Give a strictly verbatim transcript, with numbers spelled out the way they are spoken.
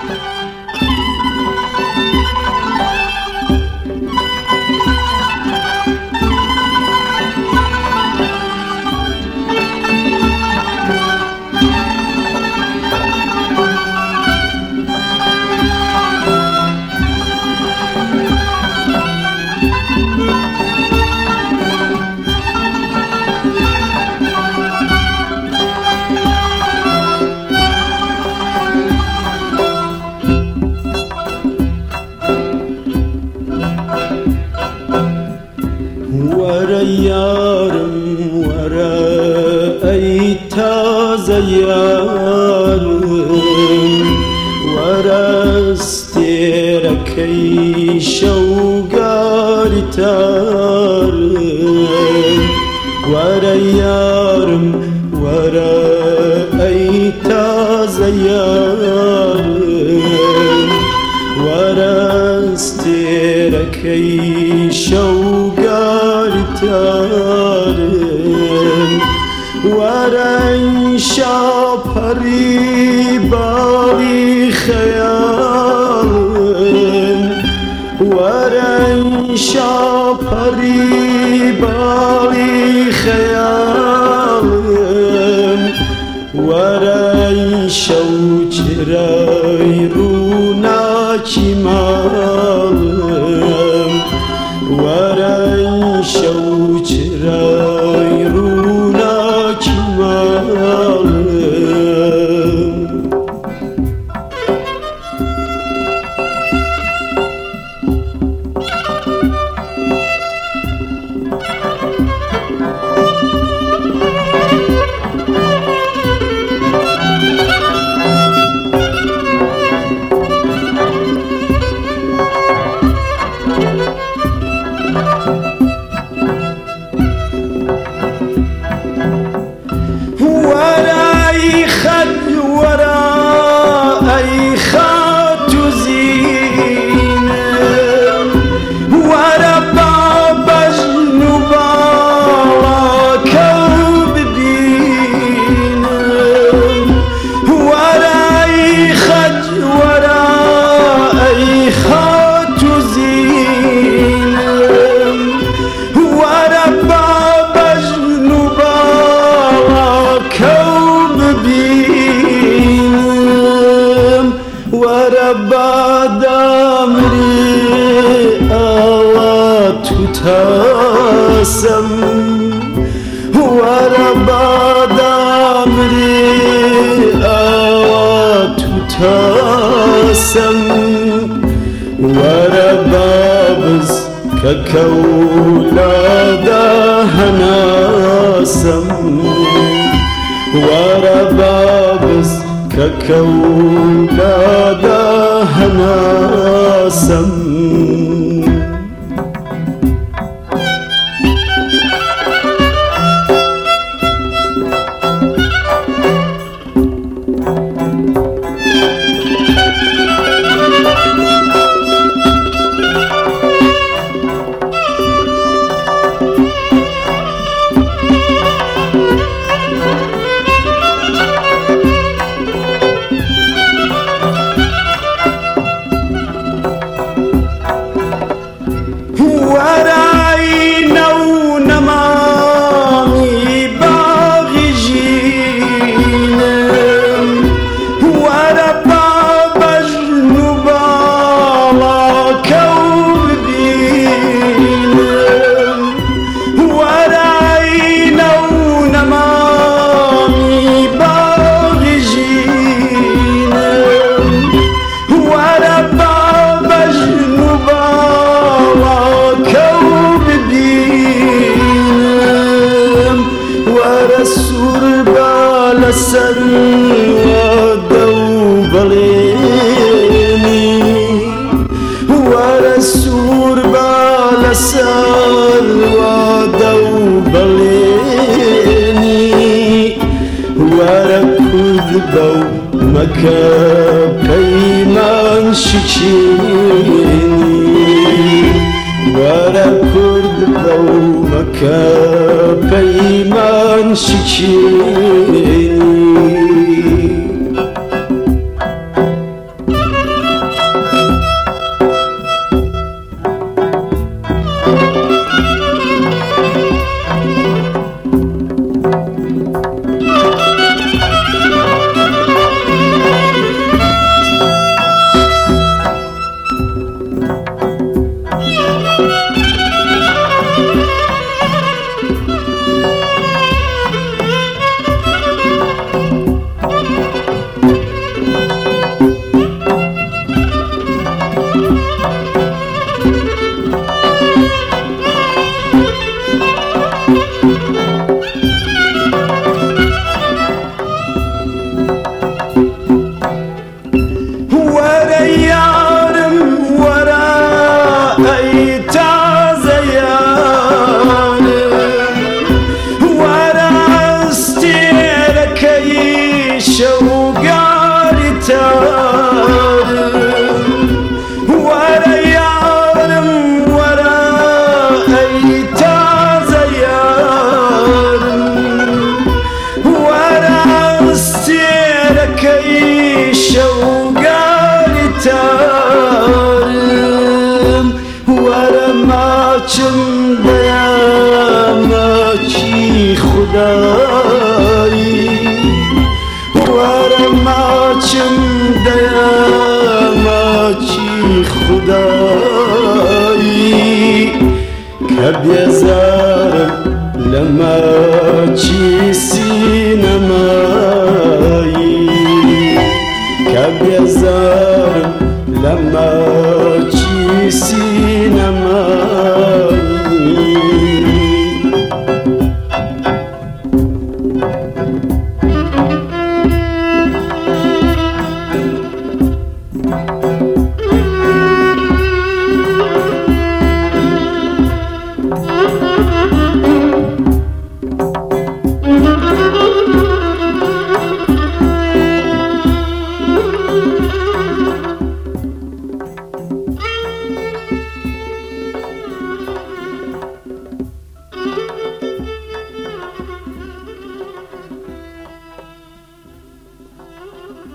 ورا يارم ورا أي تازة يارم ورا استيرك أي شوقاري تارم ورا يارم ورا أي تازة يارم ورا استيرك أي شوقاري تارم ورا شاپری بالی خیالم ورا شاپری بالی خیالم ورا شوچرای رونا چیمالم ورا شوچرای رونا چیمالم تاسم ورا بعد عمري آوات تاسم ورا بابز ككولادا هناسم ورا بابز ككولادا هناسم سر ودوبليني ورسول بالسر ودوبليني وركض بو مكا بيمان شكيني وركض بو مكا بيمان شكيني شەوگاری تارم وەرە ماچم دەیە ماچی خودایی وەرە ماچم دەیە ماچی خودایی کە بێزارم لە ماچی سینەمایی کە بێزارم لە ماچی سینەمایی Thank you.